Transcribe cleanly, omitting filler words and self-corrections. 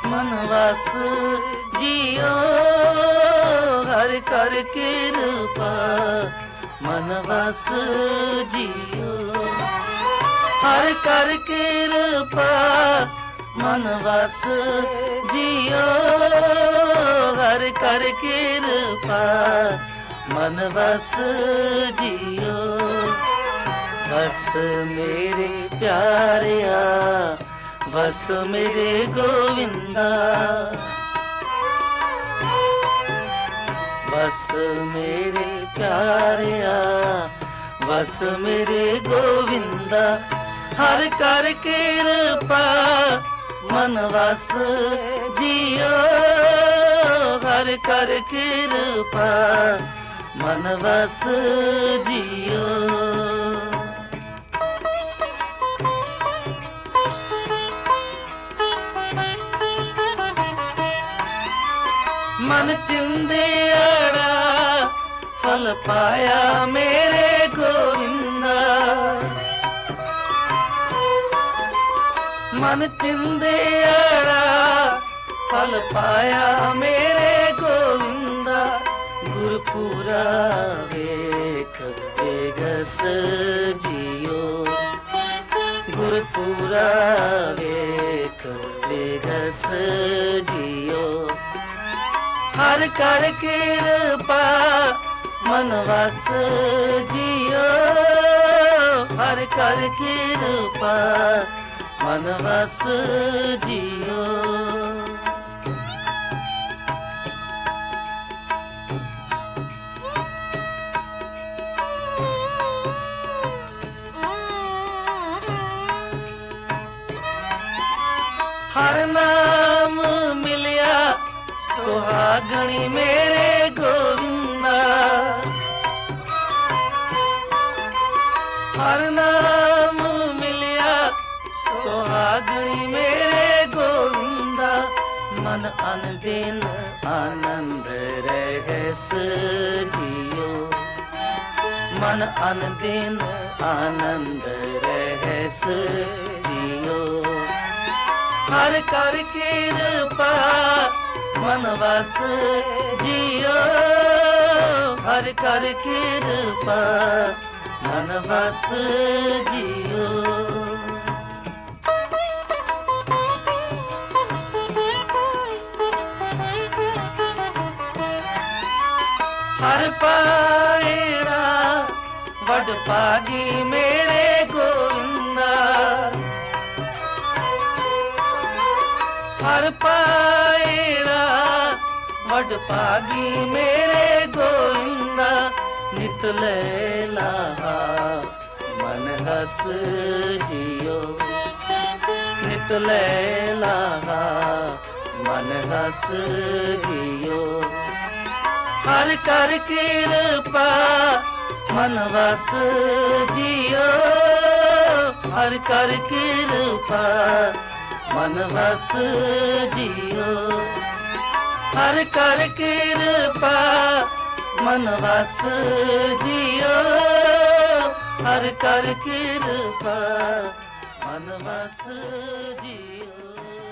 मनवास जियो हर कर कृपा मनवास जियो हर कर कृपा मनवास जियो हर कर कृपा मनवास जियो बस मेरे प्यारिया बस मेरे गोविंदा बस मेरे प्यारिया बस मेरे गोविंदा हर कर कृपा मनवास जियो हर कर कृपा मनवास जियो मन चिंदियाड़ा फल पाया मेरे गोविंदा मन चिंदियाड़ा फल पाया मेरे गोविंदा गुरपुरा वेख बेगस जियो गुरपुरा वेख बेगस जियो हर कर कृपा मनवास जियो हर कर कृपा मनवास जियो हर नाम मिलिया सुहागणी मेरे गोविंदा हर नाम मिलिया सुहागणी मेरे गोविंदा मन अनदिन आनंद रहस जियो मन अनदिन आनंद रहस जियो हर कर कृपा मनवास जियो हर कर कृपा मनवास जियो हर पाएड़ा वड पागी मेरे गोविंदा हर पाएड़ा वड पागी मेरे गोविंदा नित लैला मन हस जियो नित लैला मन हस जियो हर कर कृपा मनवास जियो हर कर कृपा मनवास जियो हर कर कृपा मनवास जियो हर कर कृपा मनवास जियो।